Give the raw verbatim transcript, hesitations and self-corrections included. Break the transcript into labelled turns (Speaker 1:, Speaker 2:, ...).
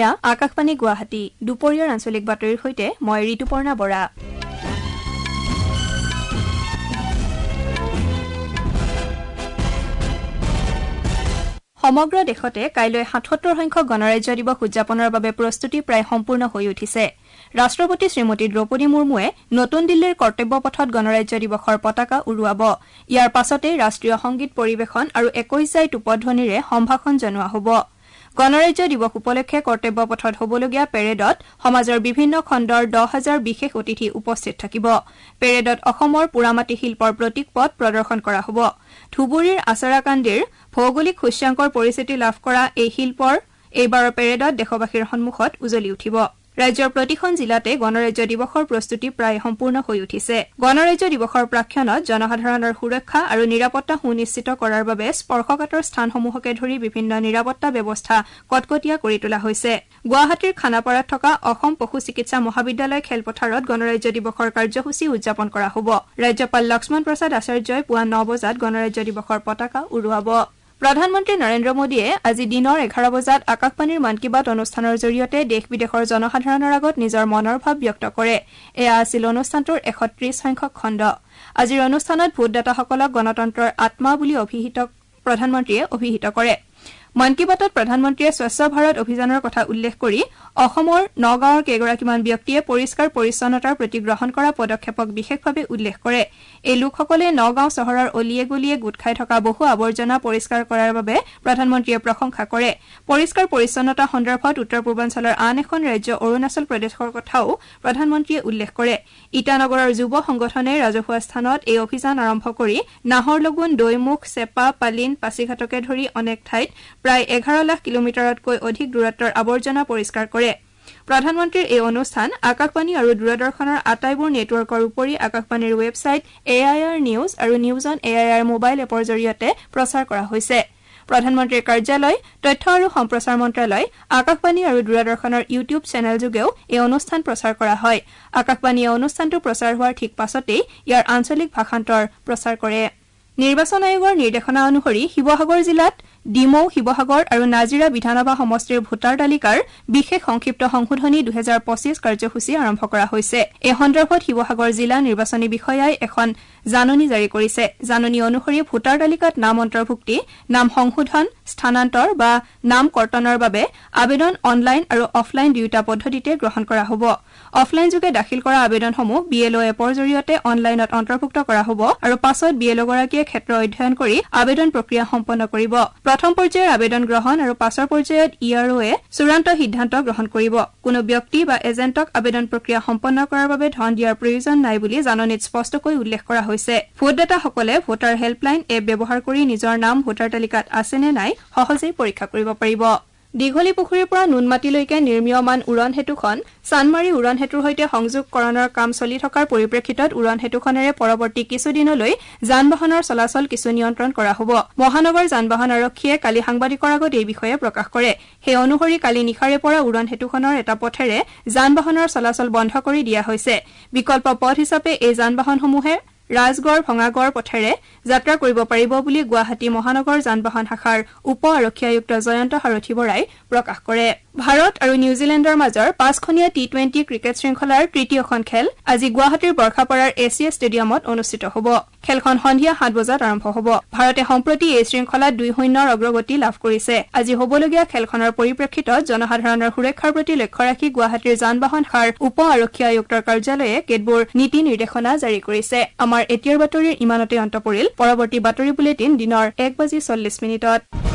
Speaker 1: এয়া আকাশবাণী গুৱাহাটী দুপৰীয়াৰ আঞ্চলিক বাতৰিৰ সৈতে মই ঋতুপৰ্ণা বৰা। সমগ্ৰ দেশতে কাইলৈ সাতসত্তৰ সংখ্যক গণৰাজ্য দিৱস উদযাপনৰ বাবে প্ৰস্তুতি প্ৰায় সম্পূৰ্ণ হৈ উঠিছে। ৰাষ্ট্ৰপতি শ্ৰীমতী দ্ৰৌপদী মুৰ্মুৱে নতুন দিল্লীৰ কৰ্তব্য পথত গণৰাজ্য দিৱসৰ পতাকা উৰুৱাব। ইয়াৰ পাছতেই ৰাষ্ট্ৰীয় সংগীত পৰিৱেশন আৰু একৈশ জাই টোপধ্বনিৰে সম্ভাষণ জনোৱা হ'ব। গণৰাজ্য দিৱস উপলক্ষে কৰ্তব্য পথত হ'বলগীয়া পেৰেডত সমাজৰ বিভিন্ন খণ্ডৰ দহ হাজাৰ বিশেষ অতিথি উপস্থিত থাকিব। পেৰেডত অসমৰ পোৰামাটি শিল্পৰ প্ৰতীক পথ প্ৰদৰ্শন কৰা হ'ব। ধুবুৰীৰ আচাৰাকান্দিৰ ভৌগোলিক সূচ্যাংকৰ পৰিচিতি লাভ কৰা এই শিল্পৰ এইবাৰৰ পেৰেডত দেশবাসীৰ সন্মুখত উজলি উঠিব। ৰাজ্যৰ প্ৰতিখন জিলাতে গণৰাজ্য দিৱসৰ প্ৰস্তুতি প্ৰায় সম্পূৰ্ণ হৈ উঠিছে। গণৰাজ্য দিৱসৰ প্ৰাক্ষণত জনসাধাৰণৰ সুৰক্ষা আৰু নিৰাপত্তা সুনিশ্চিত কৰাৰ বাবে স্পৰ্শকাতৰ স্থানসমূহকে ধৰি বিভিন্ন নিৰাপত্তা ব্যৱস্থা কটকটীয়া কৰি তোলা হৈছে। গুৱাহাটীৰ খানাপাৰাত থকা অসম পশু চিকিৎসা মহাবিদ্যালয় খেলপথাৰত গণৰাজ্য দিৱসৰ কাৰ্যসূচী উদযাপন কৰা হ'ব। ৰাজ্যপাল লক্ষ্মণ প্ৰসাদ আচাৰ্যই পুৱা ন বজাত গণৰাজ্য দিৱসৰ পতাকা উৰুৱাব। প্ৰধানমন্ত্ৰী নৰেন্দ্ৰ মোদীয়ে আজি দিনৰ এঘাৰ বজাত আকাশবাণীৰ মন কী বাত অনুষ্ঠানৰ জৰিয়তে দেশ বিদেশৰ জনসাধাৰণৰ আগত নিজৰ মনৰ ভাৱ ব্যক্ত কৰে। এয়া আছিল অনুষ্ঠানটোৰ এশ ত্ৰিশ সংখ্যক খণ্ড। আজিৰ অনুষ্ঠানত ভোটদাতাসকলক গণতন্ত্ৰৰ আত্মা বুলি অভিহিত প্ৰধানমন্ত্ৰীয়ে অভিহিত কৰে। মন কী বাতত প্ৰধানমন্ত্ৰীয়ে স্বচ্ছ ভাৰত অভিযানৰ কথা উল্লেখ কৰি অসমৰ নগাঁৱৰ কেইগৰাকীমান ব্যক্তিয়ে পৰিষ্কাৰ পৰিচ্ছন্নতাৰ প্ৰতি গ্ৰহণ কৰা পদক্ষেপক বিশেষভাৱে উল্লেখ কৰে। এই লোকসকলে নগাঁও চহৰৰ অলিয়ে গলিয়ে গোট খাই থকা বহু আৱৰ্জনা পৰিষ্কাৰ কৰাৰ বাবে প্ৰধানমন্ত্ৰীয়ে প্ৰশংসা কৰে। পৰিষ্কাৰ পৰিচ্ছন্নতা সন্দৰ্ভত উত্তৰ পূৰ্বাঞ্চলৰ আন এখন ৰাজ্য অৰুণাচল প্ৰদেশৰ কথাও প্ৰধানমন্ত্ৰীয়ে উল্লেখ কৰে। ইটানগৰৰ যুৱ সংগঠনে ৰাজহুৱা স্থানত এই অভিযান আৰম্ভ কৰি নাহৰলগুন, দৈমুখ, চেপা, পালিন, পাছিঘাটকে ধৰি অনেক ঠাইত প্ৰায় এঘাৰ লাখ কিলোমিটাৰতকৈ অধিক দূৰত্বৰ আৱৰ্জনা পৰিষ্কাৰ কৰে। প্ৰধানমন্ত্ৰীৰ এই অনুষ্ঠান আকাশবাণী আৰু দূৰদৰ্শনৰ আটাইবোৰ নেটৱৰ্কৰ উপৰি আকাশবাণীৰ website A I R news আৰু news on A I R mobile এপৰ জৰিয়তে প্ৰচাৰ কৰা হৈছে। প্ৰধানমন্ত্ৰীৰ কাৰ্যালয়, তথ্য আৰু সম্প্ৰচাৰ মন্ত্ৰালয়, আকাশবাণী আৰু দূৰদৰ্শনৰ ইউটিউব চেনেলযোগেও এই অনুষ্ঠান প্ৰচাৰ কৰা হয়। আকাশবাণীয়ে অনুষ্ঠানটো প্ৰচাৰ হোৱাৰ ঠিক পাছতেই ইয়াৰ আঞ্চলিক ভাষান্তৰ প্ৰচাৰ কৰে। নিৰ্বাচন আয়োগৰ নিৰ্দেশনা অনুসৰি শিৱসাগৰ জিলাত ডিমৌ, শিৱসাগৰ আৰু নাজিৰা বিধানসভা সমষ্টিৰ ভোটাৰ তালিকাৰ বিশেষ সংক্ষিপ্ত সংশোধনী দুহেজাৰ পঁচিছ কাৰ্যসূচী আৰম্ভ কৰা হৈছে। এই সন্দৰ্ভত শিৱসাগৰ জিলা নিৰ্বাচনী বিষয়াই এখন জাননী জাৰি কৰিছে। জাননী অনুসৰি ভোটাৰ তালিকাত নাম অন্তৰ্ভুক্তি, নাম সংশোধন, স্থানান্তৰ বা নাম কৰ্তনৰ বাবে আবেদন অনলাইন আৰু অফলাইন দুয়োটা পদ্ধতিতে গ্ৰহণ কৰা হ'ব। অফলাইন যোগে দাখিল কৰা আবেদনসমূহ বি এল অ' এপৰ জৰিয়তে অনলাইনত অন্তৰ্ভুক্ত কৰা হ'ব আৰু পাছত বি এল অ'গৰাকীয়ে ক্ষেত্ৰ অধ্যয়ন কৰি আবেদন প্ৰক্ৰিয়া সম্পন্ন কৰিব। প্ৰথম পৰ্যায়ৰ আবেদন গ্ৰহণ আৰু পাছৰ পৰ্যায়ত ই আৰ অ'য়ে চূড়ান্ত সিদ্ধান্ত গ্ৰহণ কৰিব। কোনো ব্যক্তি বা এজেণ্টক আবেদন প্ৰক্ৰিয়া সম্পন্ন কৰাৰ বাবে ধন দিয়াৰ প্ৰয়োজন নাই বুলি জাননীত স্পষ্টকৈ উল্লেখ কৰা হৈছে। ভোটদাতাসকলে ভোটাৰ হেল্পলাইন এপ ব্যৱহাৰ কৰি নিজৰ নাম ভোটাৰ তালিকাত আছে নে নাই সহজেই পৰীক্ষা কৰিব পাৰিব। দীঘলী পুখুৰীৰ পৰা নুনমাটিলৈকে নিৰ্মীয়মান উৰণ সেতুখন চানমাৰী উৰণ সেতুৰ সৈতে সংযোগকৰণৰ কাম চলি থকাৰ পৰিপ্ৰেক্ষিতত উৰণ সেতুখনেৰে পৰৱৰ্তী কিছুদিনলৈ যান বাহনৰ চলাচল কিছু নিয়ন্ত্ৰণ কৰা হ'ব। মহানগৰ যান বাহন আৰক্ষীয়ে কালি সাংবাদিকৰ আগত এই বিষয়ে প্ৰকাশ কৰে। সেই অনুসৰি কালি নিশাৰে পৰা উৰণ সেতুখনৰ এটা পথেৰে যান বাহনৰ চলাচল বন্ধ কৰি দিয়া হৈছে। বিকল্প পথ হিচাপে এই যান বাহনসমূহে ৰাজগড় ভঙাগড় পথেৰে যাত্ৰা কৰিব পাৰিব বুলি গুৱাহাটী মহানগৰ যান বাহন শাখাৰ উপ আৰক্ষী আয়ুক্ত জয়ন্ত সাৰথী বৰাই প্ৰকাশ কৰে। ভাৰত আৰু নিউজিলেণ্ডৰ মাজৰ পাঁচখনীয়া টি টুৱেণ্টি ক্ৰিকেট শৃংখলাৰ তৃতীয়খন খেল আজি গুৱাহাটীৰ বৰ্ষাপাৰাৰ এছিয়া ষ্টেডিয়ামত অনুষ্ঠিত হ'ব। খেলখন সন্ধিয়া সাত বজাত আৰম্ভ হ'ব। ভাৰতে সম্প্ৰতি এই শৃংখলাত দুই শূন্যৰ অগ্ৰগতি লাভ কৰিছে। আজি হ'বলগীয়া খেলখনৰ পৰিপ্ৰেক্ষিতত জনসাধাৰণৰ সুৰক্ষাৰ প্ৰতি লক্ষ্য ৰাখি গুৱাহাটীৰ যান বাহন শাখাৰ উপ আৰক্ষী আয়ুক্তৰ কাৰ্যালয়ে কেতবোৰ নীতি নিৰ্দেশনা জাৰি কৰিছে। আমাৰ এতিয়াৰ বাতৰিৰ ইমানতে অন্ত পৰিল। পৰৱৰ্তী বাতৰি বুলেটিন দিনৰ এক বাজি চল্লিশ মিনিটত।